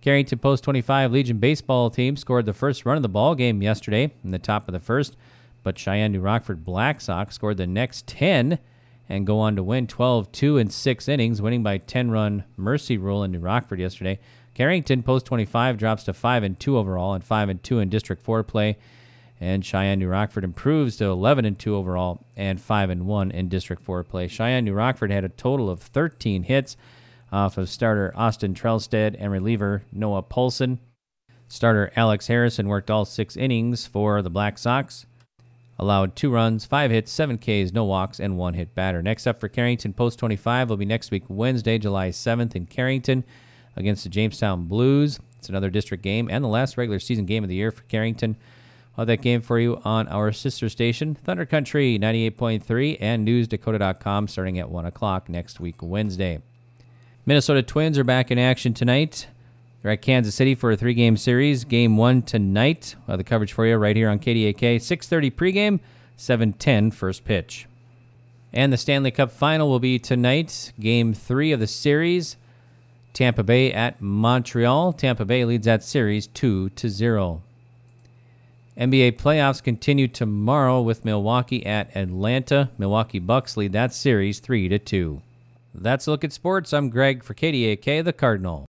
Carrington Post 25 Legion baseball team scored the first run of the ball game yesterday in the top of the first, but Cheyenne New Rockford Black Sox scored the next 10 and go on to win 12-2 in 6 innings, winning by 10-run mercy rule in New Rockford yesterday. Carrington Post 25 drops to 5-2 overall and 5-2 in District 4 play, and Cheyenne New Rockford improves to 11-2 overall and 5-1 in District 4 play. Cheyenne New Rockford had a total of 13 hits off of starter Austin Trelstead and reliever Noah Paulson. Starter Alex Harrison worked all 6 innings for the Black Sox, allowed 2 runs, 5 hits, 7 Ks, no walks, and 1 hit batter. Next up for Carrington Post 25 will be next week, Wednesday, July 7th in Carrington against the Jamestown Blues. It's another district game and the last regular season game of the year for Carrington. I'll have that game for you on our sister station, Thunder Country 98.3 and NewsDakota.com starting at 1 o'clock next week, Wednesday. Minnesota Twins are back in action tonight. They're at Kansas City for a 3-game series. Game 1 tonight. We'll have the coverage for you right here on KDAK. 6:30 pregame, 7:10 first pitch. And the Stanley Cup Final will be tonight. Game 3 of the series. Tampa Bay at Montreal. Tampa Bay leads that series 2-0. NBA playoffs continue tomorrow with Milwaukee at Atlanta. Milwaukee Bucks lead that series 3-2. That's a look at sports. I'm Greg for KDAK, the Cardinal.